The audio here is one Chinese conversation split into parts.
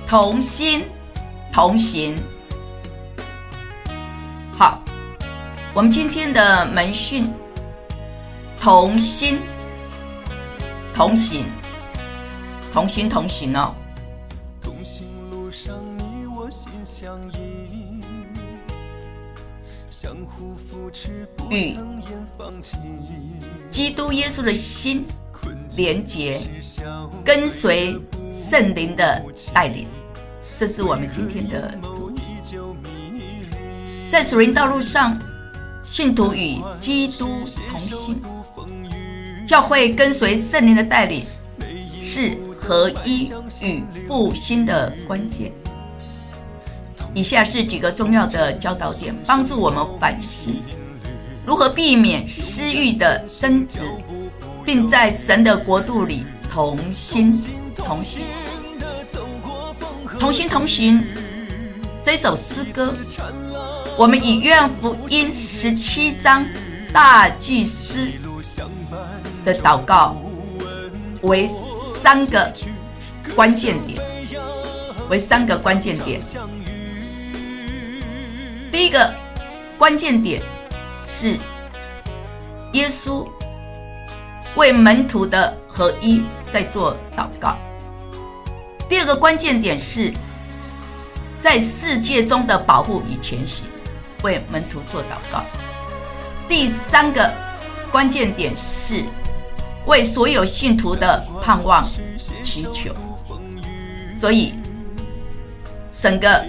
同心同行。好，我们今天的门训，同心同行，同心同行哦。 同行路上你我心相依，相互扶持，不曾言放弃。 基督耶稣的心连结，跟随圣灵的带领，这是我们今天的主题。在属灵道路上，信徒与基督同心，教会跟随圣灵的带领，是合一与复兴的关键。以下是几个重要的教导点，帮助我们反思如何避免私欲的争执，并在神的国度里同心同行。同心同行这首诗歌，我们以约翰福音17章大祭司的祷告为3个关键点。第一个关键点是耶稣为门徒的合一在做祷告。第二个关键点是在世界中的保护与前行，为门徒做祷告。第三个关键点是为所有信徒的盼望祈求。所以整个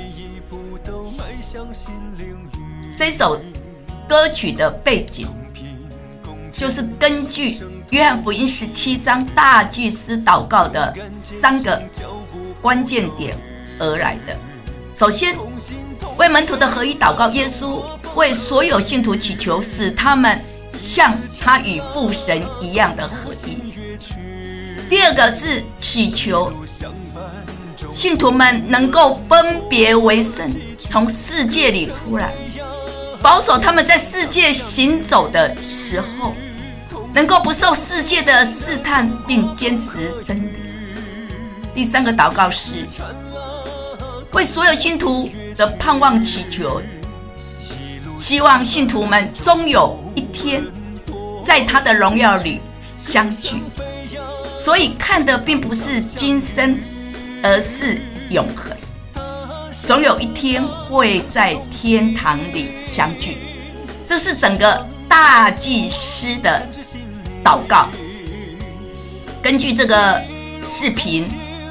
这首歌曲的背景就是根据约翰福音17章大祭司祷告的3个关键点而来的。首先，为门徒的合一祷告，耶稣为所有信徒祈求，使他们像他与父神一样的合一。第二个是祈求信徒们能够分别为圣，从世界里出来，保守他们在世界行走的时候，能够不受世界的试探，并坚持真理。第三个祷告是为所有信徒的盼望祈求，希望信徒们终有一天在他的荣耀里相聚。所以看的并不是今生，而是永恒，总有一天会在天堂里相聚。这是整个大祭司的祷告。根据这个视频，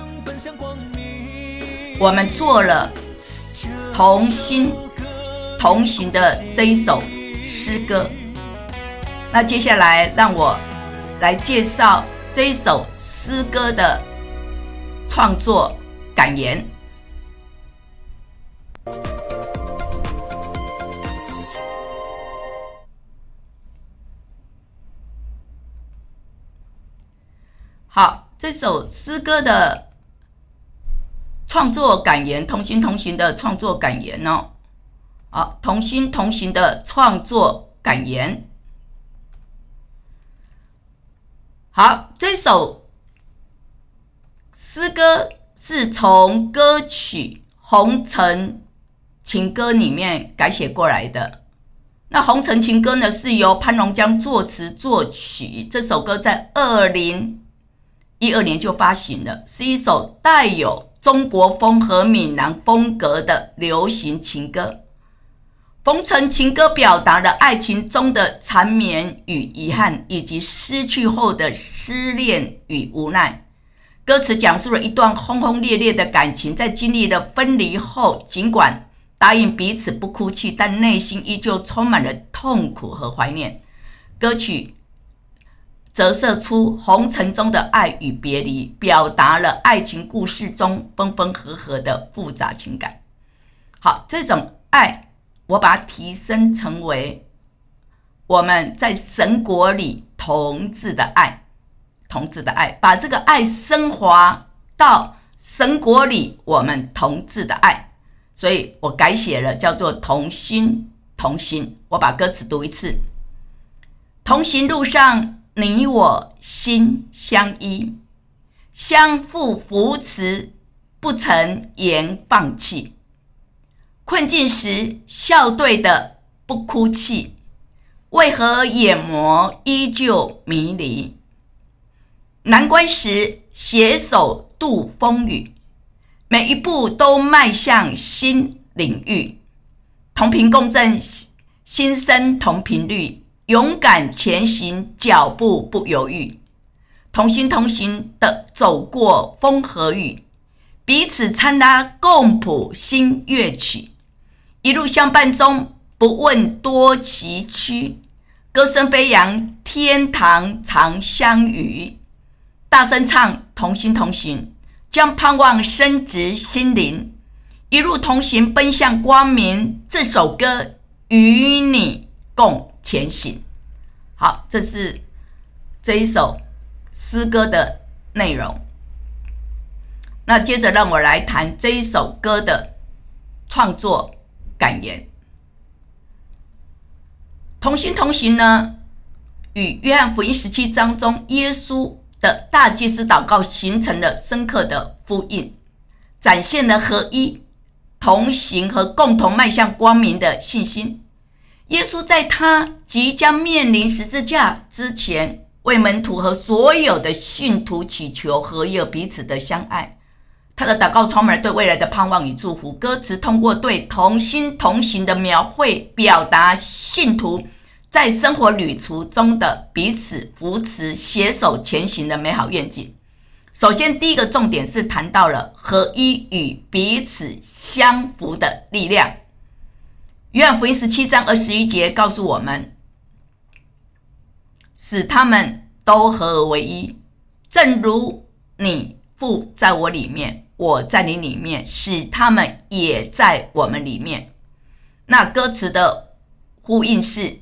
我们做了同心同行的这一首诗歌。那接下来让我来介绍这一首诗歌的创作感言。好，这首诗歌的创作感言，同心同行的创作感言哦。好，同心同行的创作感言。好，这首诗歌是从歌曲《红尘情歌》里面改写过来的。那《红尘情歌》呢，是由潘荣江作词作曲。这首歌在2012年就发行了，是一首带有中国风和闽南风格的流行情歌。红尘情歌表达了爱情中的缠绵与遗憾，以及失去后的失恋与无奈。歌词讲述了一段轰轰烈烈的感情，在经历了分离后，尽管答应彼此不哭泣，但内心依旧充满了痛苦和怀念。歌曲折射出红尘中的爱与别离，表达了爱情故事中分分合合的复杂情感。好，这种爱我把它提升成为我们在神国里同志的爱，把这个爱升华到神国里我们同志的爱。所以我改写了叫做同心同行。我把歌词读一次。同行路上，你我心相依，相互扶持， 不曾言放弃。困境时笑对的不哭泣，为何眼眸依旧迷离？难关时携手度风雨，每一步都迈向新领域。同频共振，心声同频率，勇敢前行，脚步不犹豫。同心同行的走过风和雨，彼此参拉，共谱新乐曲。一路相伴中，不问多崎岖，歌声飞扬，天堂常相遇。大声唱，同心同行，将盼望深植心灵，一路同行奔向光明。这首歌与你共前行。好，这是这一首诗歌的内容。那接着让我来谈这一首歌的创作感言。同心同行呢，与约翰福音17章中耶稣的大祭司祷告形成了深刻的呼应，展现了合一、同行和共同迈向光明的信心。耶稣在他即将面临十字架之前，为门徒和所有的信徒祈求合一，彼此的相爱。他的祷告充满了对未来的盼望与祝福。歌词通过对同心同行的描绘，表达信徒在生活旅途中的彼此扶持、携手前行的美好愿景。首先，第一个重点是谈到了合一与彼此相扶的力量。约翰福音17章21节告诉我们，使他们都合而为一，正如你父在我里面，我在你里面，使他们也在我们里面。那歌词的呼应是，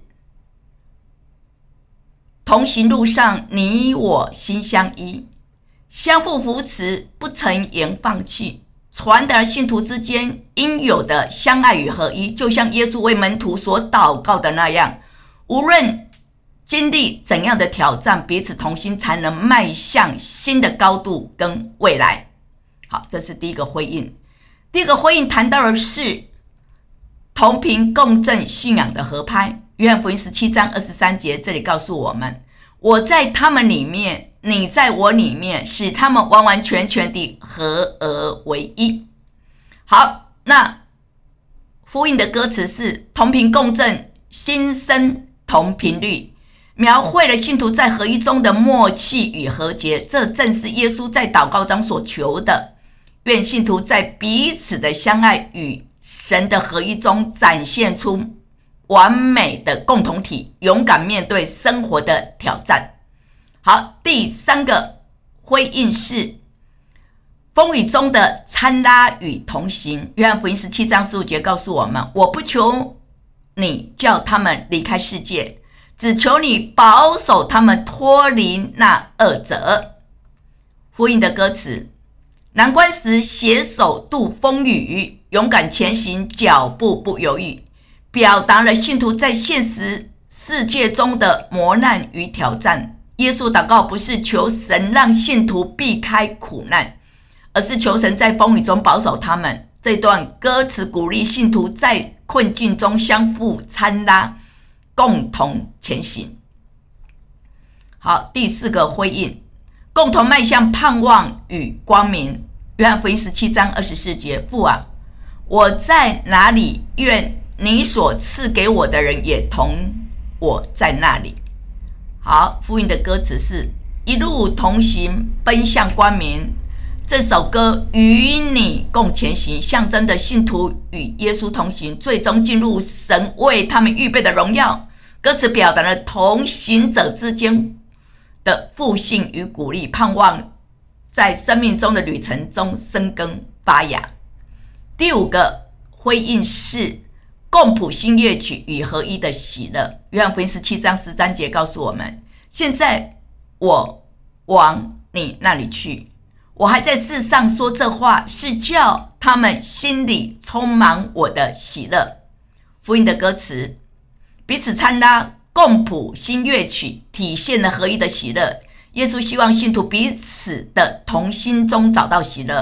同行路上你我心相依，相互扶持，不曾言放弃，传达信徒之间应有的相爱与合一，就像耶稣为门徒所祷告的那样，无论经历怎样的挑战，彼此同心才能迈向新的高度跟未来。好，这是第一个回应。第二个回应谈到的是同频共振信仰的合拍。约翰福音17章23节，这里告诉我们，我在他们里面，你在我里面，使他们完完全全地合而为一。好，那呼应的歌词是同频共振，心声同频率，描绘了信徒在合一中的默契与和解。这正是耶稣在祷告中所求的。愿信徒在彼此的相爱与神的合一中展现出完美的共同体，勇敢面对生活的挑战。好，第三个回应是风雨中的参拉与同行。约翰福音17章15节告诉我们，我不求你叫他们离开世界，只求你保守他们脱离那恶者。呼应的歌词，难关时携手度风雨，勇敢前行，脚步不犹豫，表达了信徒在现实世界中的磨难与挑战。耶稣祷告不是求神让信徒避开苦难，而是求神在风雨中保守他们。这段歌词鼓励信徒在困境中相互参拉，共同前行。好，第四个回应，共同迈向盼望与光明。约翰福音17章24节，父啊，我在哪里，愿你所赐给我的人也同我在那里。好，福音的歌词是一路同行，奔向光明。这首歌与你共前行，象征的信徒与耶稣同行，最终进入神为他们预备的荣耀。歌词表达了同行者之间的复兴与鼓励，盼望在生命中的旅程中生根发芽。第五个回应是共谱新乐曲与合一的喜乐。约翰福音17章13节告诉我们，现在我往你那里去，我还在世上说这话，是叫他们心里充满我的喜乐。福音的歌词，彼此参拉，共谱新乐曲，体现了合一的喜乐。耶稣希望信徒彼此的同心中找到喜乐，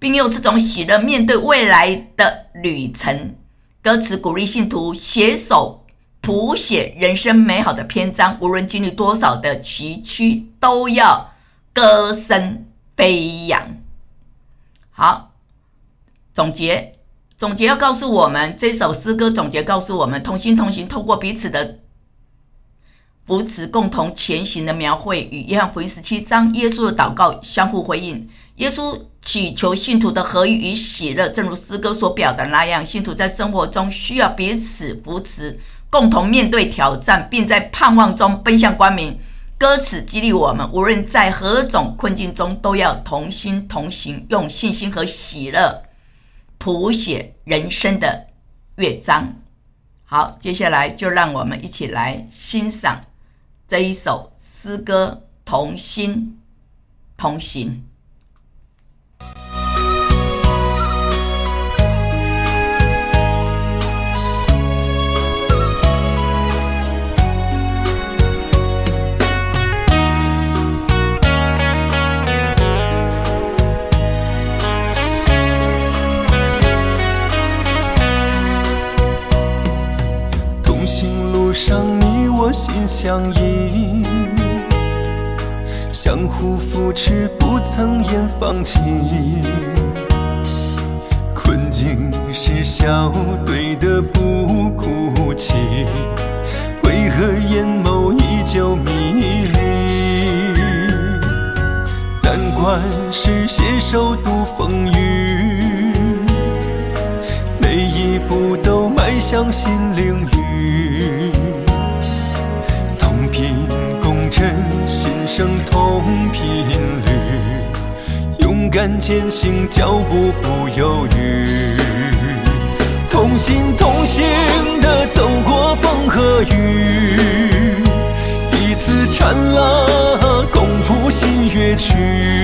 并用这种喜乐面对未来的旅程。歌词鼓励信徒携手谱写人生美好的篇章，无论经历多少的崎岖，都要歌声飞扬。好，总结要告诉我们，这首诗歌总结告诉我们，同心同行，透过彼此的扶持，共同前行的描绘，与约翰福音17章耶稣的祷告相互回应。耶稣祈求信徒的合一与喜乐，正如诗歌所表达那样，信徒在生活中需要彼此扶持，共同面对挑战，并在盼望中奔向光明。歌词激励我们，无论在何种困境中，都要同心同行，用信心和喜乐谱写人生的乐章。好，接下来就让我们一起来欣赏这一首诗歌《同心同行》。 上你我心相依，相互扶持，不曾言放弃。困境时笑对的不哭泣，为何眼眸依旧迷离？难关是携手度风雨，每一步都迈向新领域。心声同频率，勇敢前行，脚步不犹豫。同心同行地走过风和雨，几次缠拉，共谱新乐曲。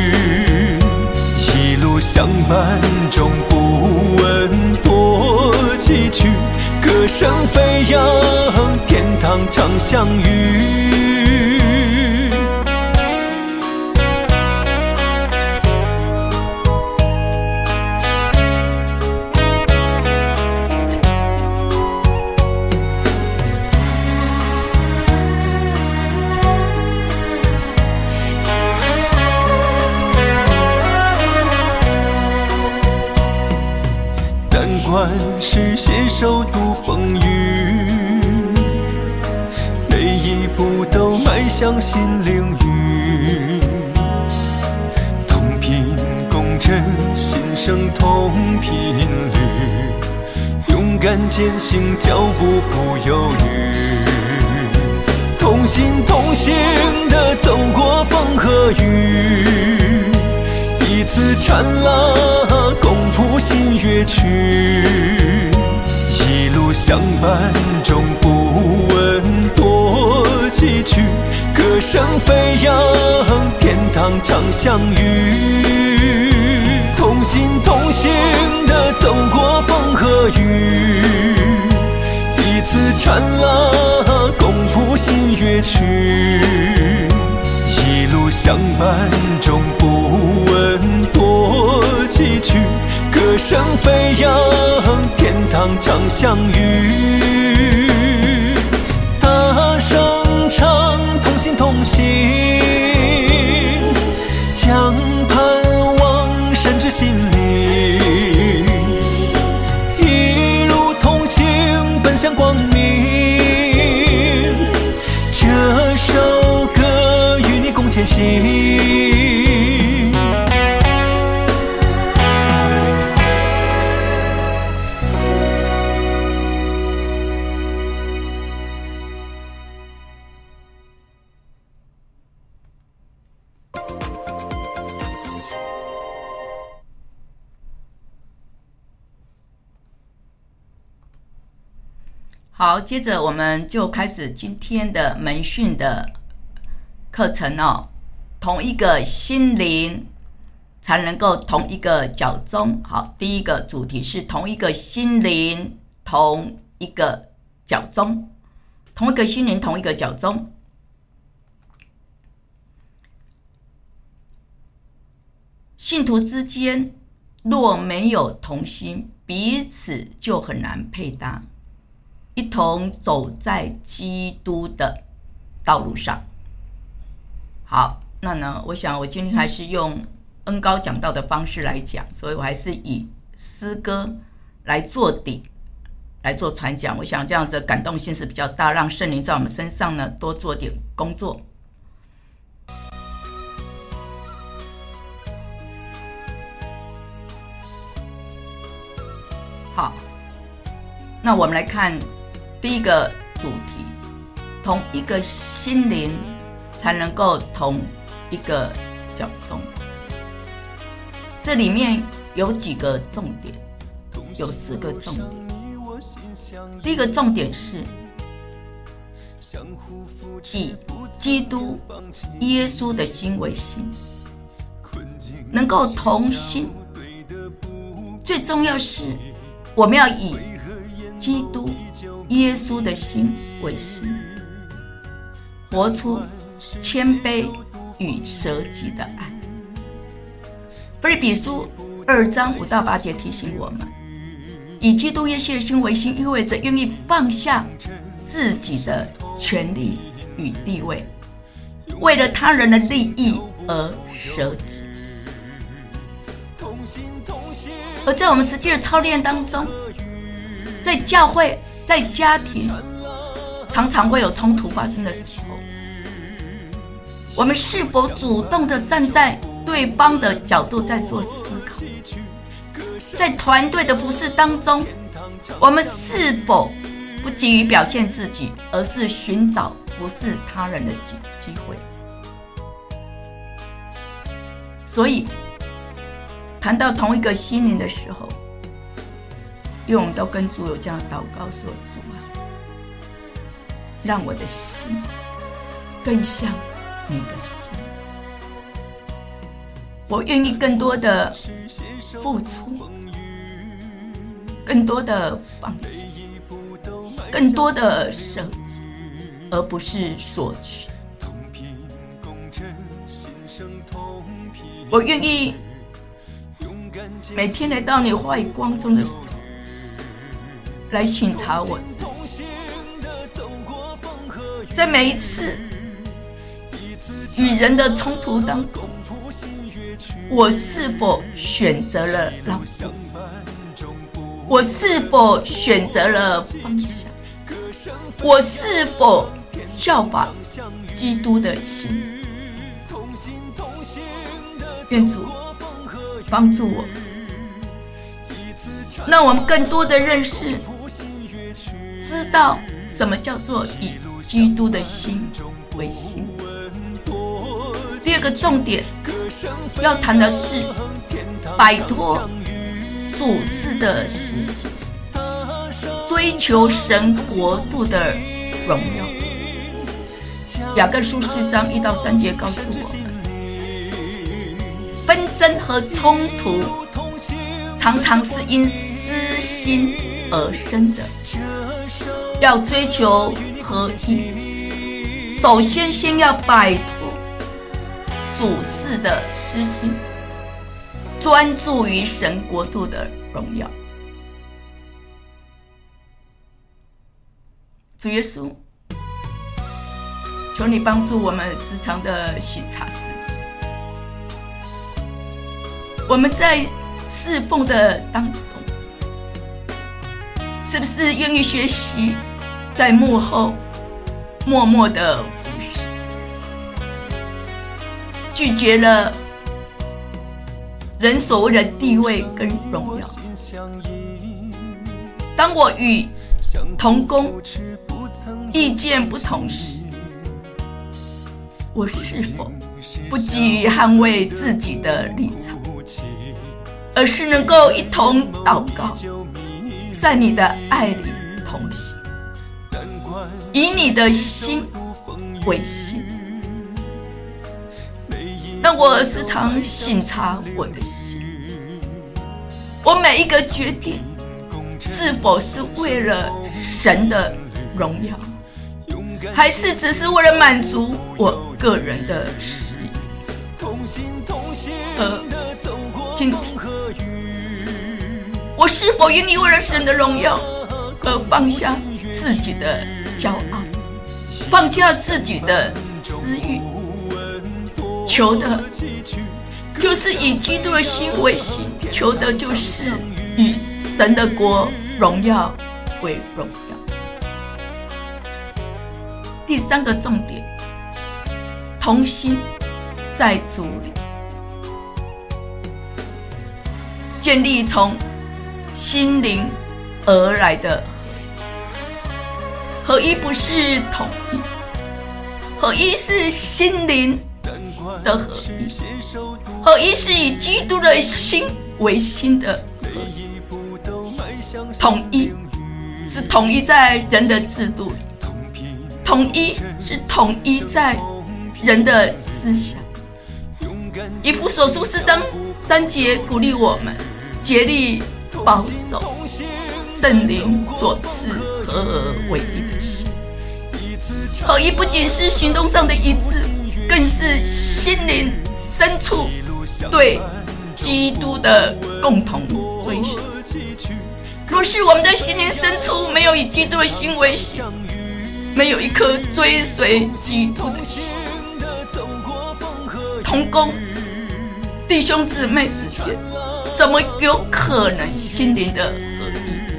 一路相伴中不问多崎岖，歌声飞扬，天堂常相遇。是携手度风雨，每一步都迈向新领域。同频共振，心声同频率，勇敢前行，脚步不犹豫。同心同行地走过风和雨，几次缠拉，共谱新乐曲。一路相伴中不问多崎岖，歌声飞扬，天堂常相遇。同心同行地走过风和雨，几次缠拉，共谱新乐曲。一路相伴中不问多崎岖，歌声飞扬，天堂常相遇。大声唱，同心同行，将盼望深植心灵。一路同行，奔向光明。这首歌与你共前行。 好，接着我们就开始今天的门训的课程哦。同一个心灵才能够同一个脚踪。好，第一个主题是同一个心灵，同一个脚踪。同一个心灵，同一个脚踪。信徒之间若没有同心，彼此就很难配搭，一同走在基督的道路上。好，那呢，我想我今天还是用恩高讲道的方式来讲，所以我还是以诗歌来做底，来做传讲。我想这样的感动性是比较大，让圣灵在我们身上呢多做点工作。好，那我们来看第一个主题，同一个心灵才能够同一个脚踪。这里面有几个重点，有4个重点。第一个重点是以基督耶稣的心为心，能够同心。最重要是我们要以基督耶稣的心为心，活出谦卑与舍己的爱。腓立比书2章5到8节提醒我们，以基督耶稣的心为心，意味着愿意放下自己的权利与地位，为了他人的利益而舍己。而在我们实际的操练当中，在教会、在家庭，常常会有冲突发生的时候，我们是否主动的站在对方的角度在做思考？在团队的服事当中，我们是否不急于表现自己，而是寻找服事他人的机会？所以谈到同一个心灵的时候，因为我们都跟主有这样的祷告说，主啊，让我的心更像你的心，我愿意更多的付出，更多的放下，更多的舍己，而不是索取。我愿意每天来到你话语光中的时候，来省察我自己，在每一次与人的冲突当中，我是否选择了让步？我是否选择了放下？我是否效法基督的心？愿主帮助我，让我们更多的认识，知道什么叫做以基督的心为心。第二个重点要谈的是摆脱属世的实行，追求神国度的荣耀。雅各书4章1到3节告诉我们，纷争和冲突常常是因私心而生的，要追求合一，首先要摆脱属世的私心，专注于神国度的荣耀。主耶稣，求你帮助我们时常的省察自己，我们在侍奉的当中，是不是愿意学习在幕后默默的服侍，拒绝了人所谓的地位跟荣耀？当我与同工意见不同时，我是否不急于捍卫自己的立场，而是能够一同祷告，在你的爱里同行，以你的心为心？让我时常省察我的心，我每一个决定是否是为了神的荣耀，还是只是为了满足我个人的私欲？今天我是否愿意为了神的荣耀而放下自己的骄傲，放下自己的私欲？求的就是以基督的心为心，求的就是以神的国荣耀为荣耀。第三个重点，同心在主里，建立从心灵而来的合一，不是统一，合一是心灵的合一，合一是以基督的心为心的合一，统一是统一在人的制度里，统一是统一在人的思想。以弗所书4章3节鼓励我们竭力保守圣灵所赐合而为一的心。合一不仅是行动上的一致，更是心灵深处对基督的共同追求。若是我们在心灵深处没有以基督的心为心，没有一颗追随基督的心，同工弟兄姊妹之间怎么有可能心灵的合一？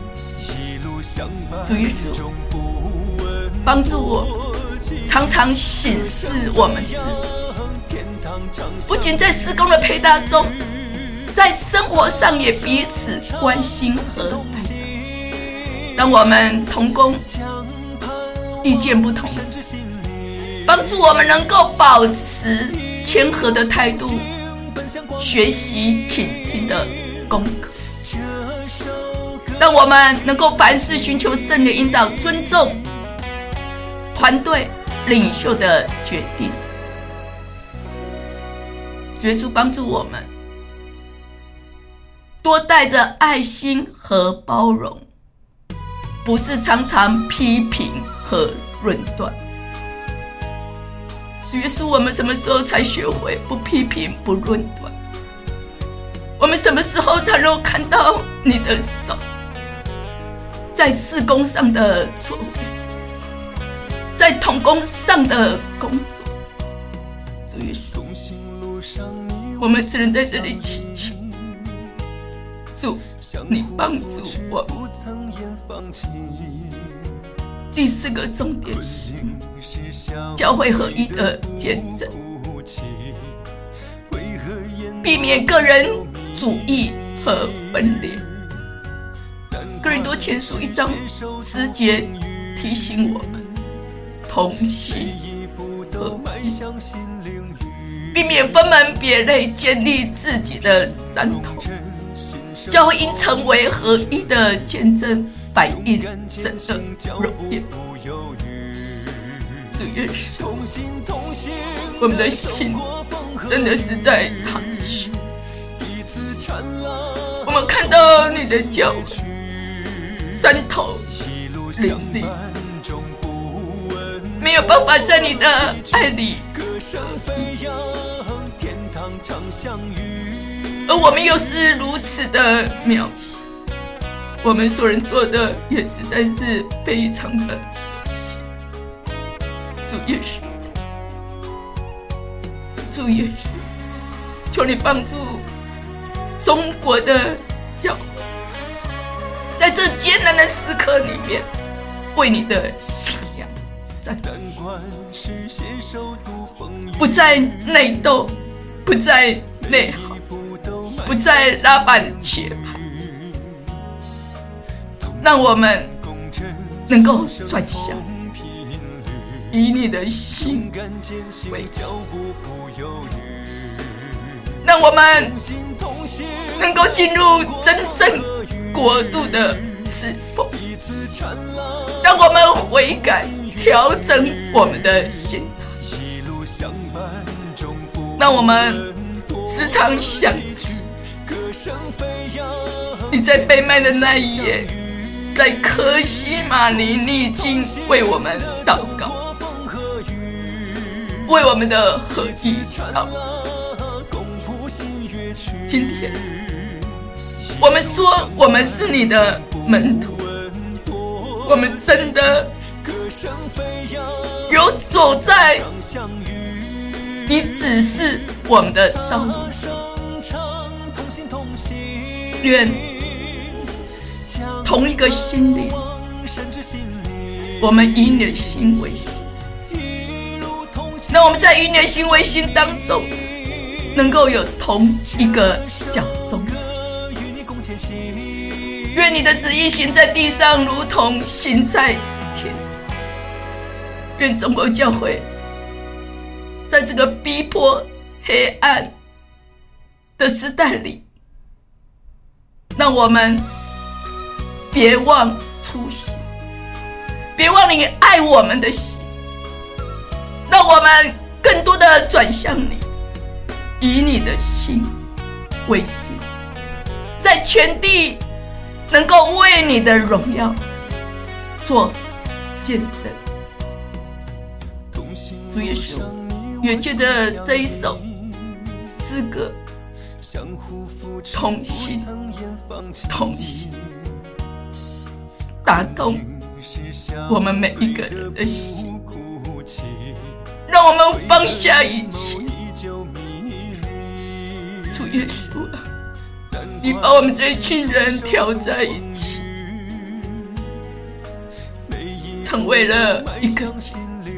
主耶稣帮助我常常省视我们自己，不仅在事工的配搭中，在生活上也彼此关心和爱。当我们同工意见不同时，帮助我们能够保持谦和的态度，学习倾听的功课。让我们能够凡事寻求圣灵引导，尊重团队领袖的决定。耶稣帮助我们多带着爱心和包容，不是常常批评和论断。耶稣，我们什么时候才学会不批评不论断？我们什么时候才能够看到你的手在事工上的作为，在同工上的工作？主耶稣，我们只能在这里祈求，主，你帮助我们。第4个重点是教会合一的见证，避免个人主义和分裂。哥林多前书1章10节提醒我们同心合一，避免分门别类，建立自己的山头。教会应成为合一的见证，反映神的荣耀。主耶稣，我们的心真的是在淌血。我们看到你的教会山头林立，没有办法在你的爱里而我们又是如此的渺小，我们所能做的也实在是非常的有限。主耶稣，主耶稣，求你帮助中国的教会，在这艰难的时刻里面，为你的信仰站立，不再内斗，不再内耗，不再拉板切盘，让我们能够转向以你的心为心，让我们能够进入真正国度的侍奉，让我们悔改，调整我们的心态，让我们时常想起你在被卖的那一夜，在客西马尼你已经为我们祷告，为我们的合一祷告。今天我们说我们是你的门徒，我们真的有走在你指示我们的道路上。愿同一个心灵，我们以你的心为心。那我们在以你的心为心当中，能够有同一个脚踪。愿你的旨意行在地上，如同行在天上。愿中国教会在这个逼迫黑暗的时代里，让我们别忘初心，别忘你爱我们的心，让我们更多的转向你，以你的心为心，在全地能够为你的荣耀做见证。主耶稣，也借着这一首诗歌，同心同行，打动我们每一个人的心，让我们放下一切。主耶稣啊，你把我们这一群人调在一起，成为了一个家。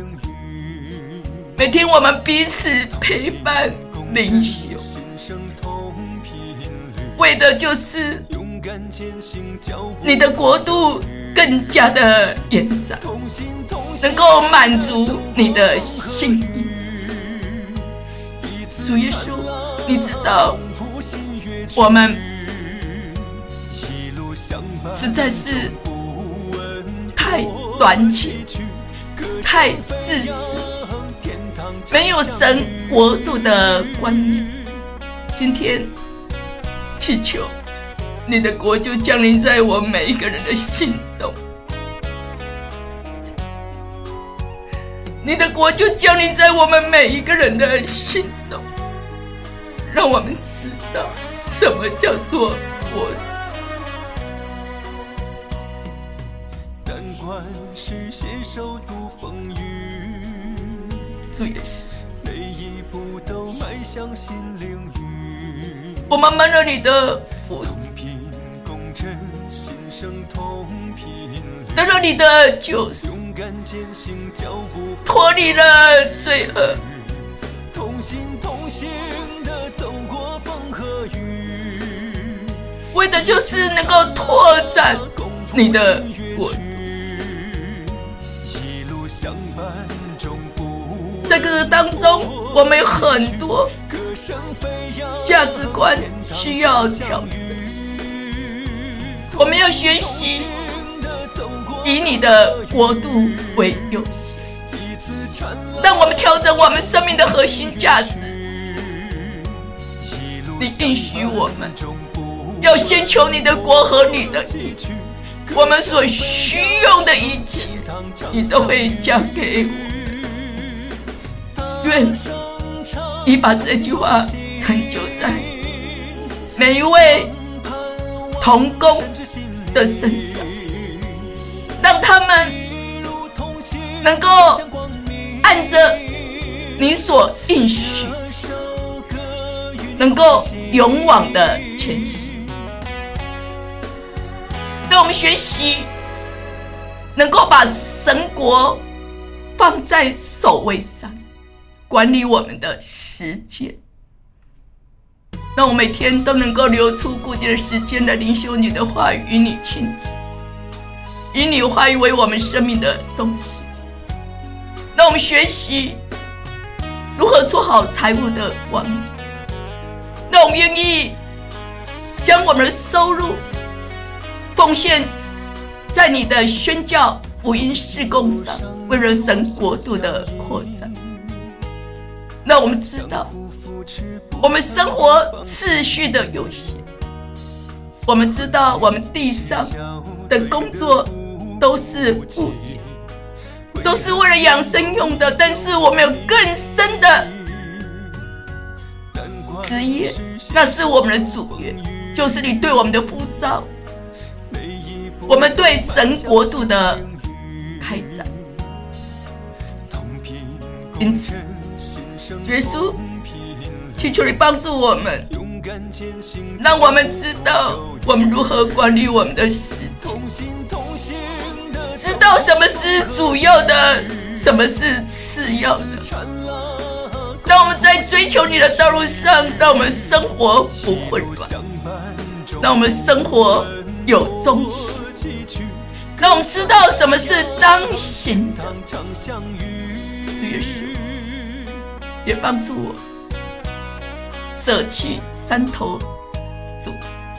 每天我们彼此陪伴灵修，为的就是你的国度更加的延展，能够满足你的心意。主耶稣，你知道我们实在是太短浅，太自私，没有神国度的观念。今天祈求你的国就降临在我们每一个人的心中，你的国就降临在我们每一个人的心中，让我们知道什么叫做国度。难关是携手度风雨，主耶稣，每一步都迈向新领域。我们蒙了你的福祉，得了你的救赎，脱离了罪恶，为的就是能够拓展你的国度。在这个当中，我们有很多价值观需要调整，我们要学习以你的国度为优先。当我们调整我们生命的核心价值，你应许我们要先求你的国和你的义，我们所需用的一切你都会加给我们。愿你把这句话成就在每一位同工的身上，让他们能够按着你所应许，能够勇往的前行。让我们学习能够把神国放在首位上，管理我们的时间，让我每天都能够留出固定的时间来灵修你的话语，与你亲近，以你的话语为我们生命的中心。让我们学习如何做好财务的管理，让我们愿意将我们的收入奉献在你的宣教福音事工上，为了神国度的扩展。让我们知道我们生活次序的有限，我们知道我们地上的工作都是副业，都是为了养生用的，但是我们有更深的职业，那是我们的主业。 就是你对我们的呼召，我们对神国度的开展。因此，耶稣，祈求你帮助我们，让我们知道我们如何管理我们的事情，知道什么是主要的，什么是次要的。让我们在追求你的道路上，让我们生活不混乱，让我们生活有重心，让我们知道什么是当行的。主耶稣，也帮助我舍弃三头猪，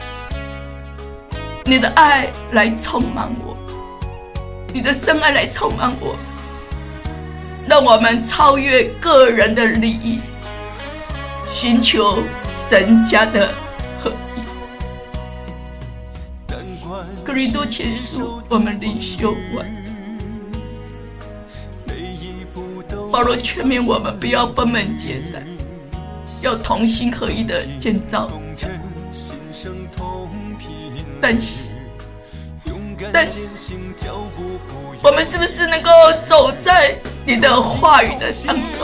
你的爱来充满我，你的深爱来充满我，让我们超越个人的利益，寻求神家的合一。哥林多前书我们灵修完，保罗劝勉我们不要分门结党，要同心合一的建造教会。但是我们是不是能够走在你的话语的当中？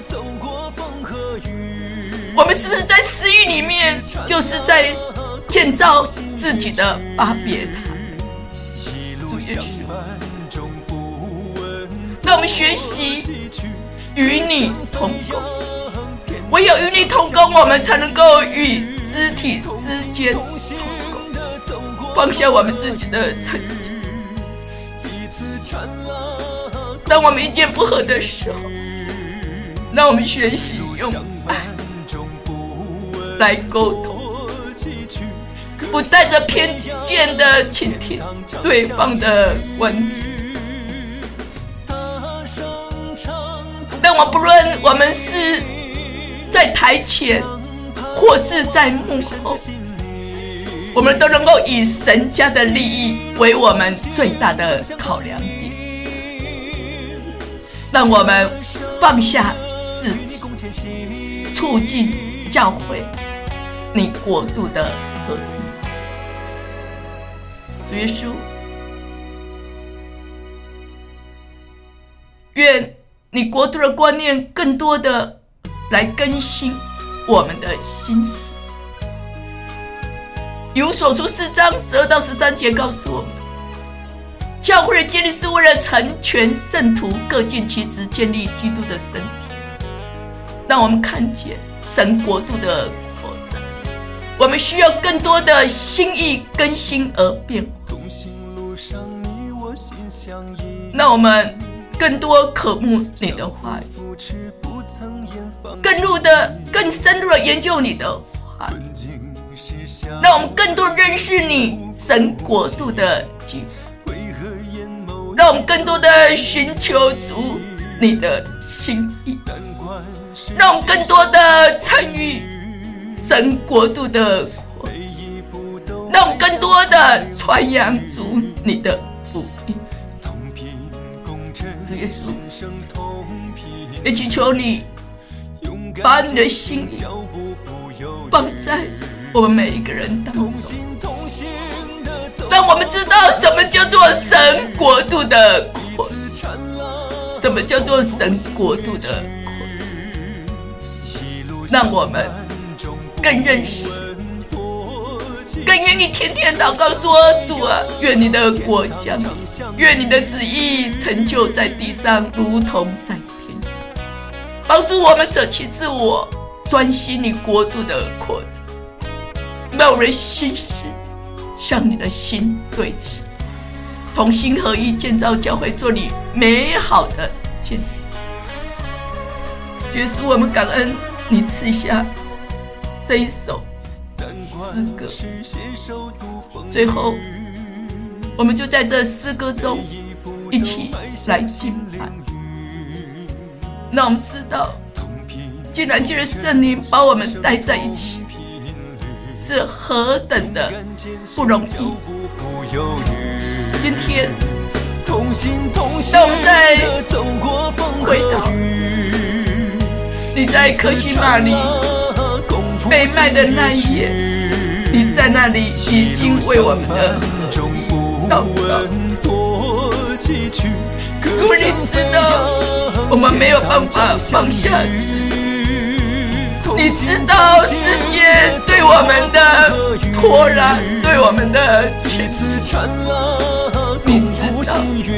我们是不是在私欲里面就是在建造自己的巴别塔？主耶稣，让我们学习与你同工，唯有与你同工，我们才能够与肢体之间同工，放下我们自己的成见。当我们意见不合的时候，让我们学习用爱来沟通，不带着偏见的倾听对方的观点。但不论我们是在台前或是在幕后，我们都能够以神家的利益为我们最大的考量点。让我们放下自己，促进教会你国度的合一。主耶稣，愿你国度的观念更多的来更新我们的心性。以弗所书4章12到13节告诉我们，教会的建立是为了成全圣徒，各尽其职，建立基督的身体。让我们看见神国度的扩展，我们需要更多的心意更新而变化。让我们更多渴慕你的话语，更深入的研究你的话语，让我们更多认识你神国度的计划，让我们更多的寻求主你的心意，让我们更多的参与神国度的扩展，让我们更多的传扬主你的福音。主耶稣，也祈求你把你的心意放在我们每一个人当中，让我们知道什么叫做神国度的扩展，什么叫做神国度的扩展，让我们更认识，更愿意天天祷告说，主啊，愿你的国降临，愿你的旨意成就在地上如同在天上。帮助我们舍弃自我，专心你国度的扩展，让我们的心思向你的心对齐，同心合一建造教会，做你美好的见证。耶稣，我们感恩你赐下这一首诗歌，最后我们就在这诗歌中一起来敬拜。让我们知道，既然借着圣灵把我们带在一起，是何等的不容易。今天让我们再回到你在客西马尼被卖的那一夜， 你在那里已经为我们的合一祷告。因为你知道我们没有办法放下自己，你知道世界对我们的拖拉，对我们的牵制，你知道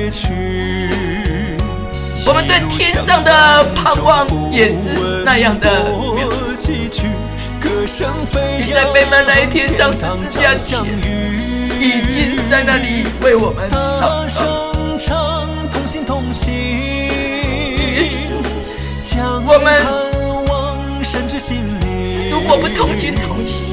我们对天上的盼望也是那样的渺小。你在被卖那一天上十字架前，已经在那里为我们祷告。同心同行，我们如果不同心同行，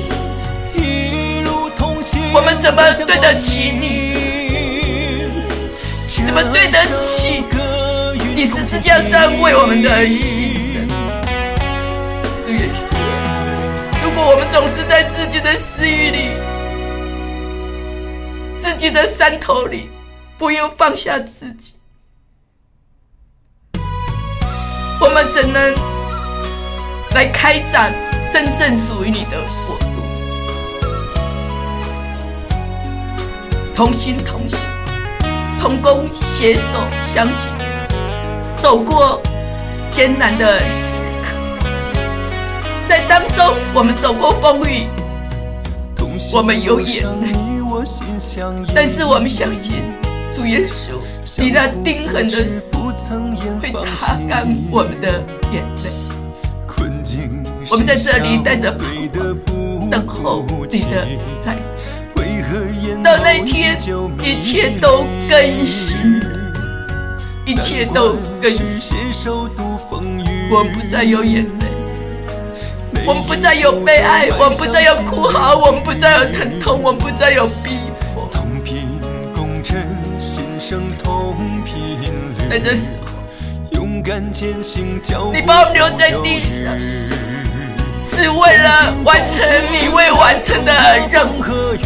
我们怎么对得起你？怎么对得起你十字架上为我们的牺牲？主耶稣，如果我们总是在自己的私欲里、自己的山头里，不愿放下自己，我们怎能来开展真正属于你的国度？同心同行，同工携手相行，走过艰难的时刻，在当中我们走过风雨，我们有眼泪，但是我们相信主耶稣，你那钉痕的死会擦干我们的眼泪。我们在这里带着盼望，等候你的再来。到那一天，一切都更新了，一切都更新。我们不再有眼泪，我们不再有悲哀，我们不再有哭嚎，我们不再有疼痛，我们不再有逼迫。在这时候，你把我们留在地上，是为了完成你未完成的任务，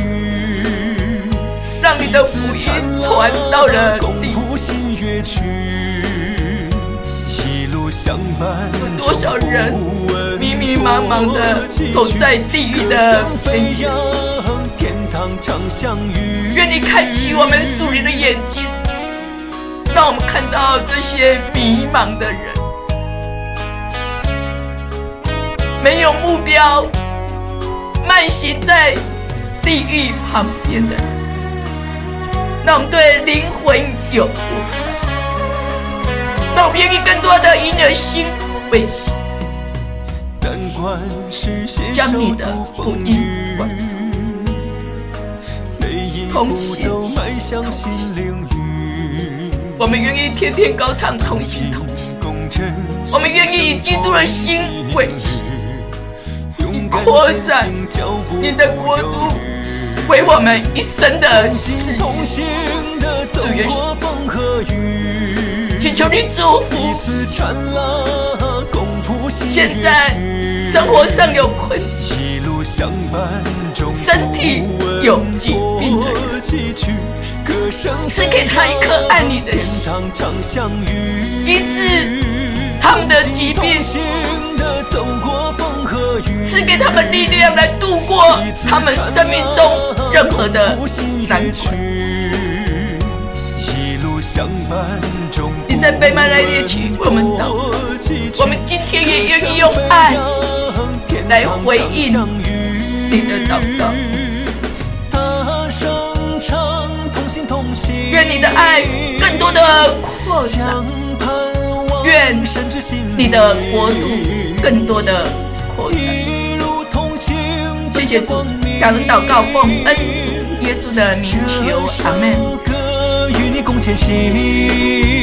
让你的福音传到了地。有多少人迷迷茫茫的走在地狱的边缘？愿你开启我们属灵的眼睛，让我们看到这些迷茫的人，没有目标，慢行在地狱旁边的人，让我们对灵魂有呼唤，让我们愿意更多的以你的心为心，将你的福音广传。同心同行，我们愿意天天高唱同心同行，我们愿意以基督的心为心，以扩展你的国度为我们一生的事业。主耶稣，祈求你祝福现在生活上有困境、身体有疾病的人，赐给他一颗爱你的心，医治他们的疾病，赐给他们力量来度过他们生命中任何的难关。你在被卖来猎取我们祷告，我们今天也愿意用爱来回应你的祷告。愿你的爱更多的扩展，愿你的国度更多的扩展。谢谢主，感恩祷告奉恩主耶稣的名求，阿们。与你共前行。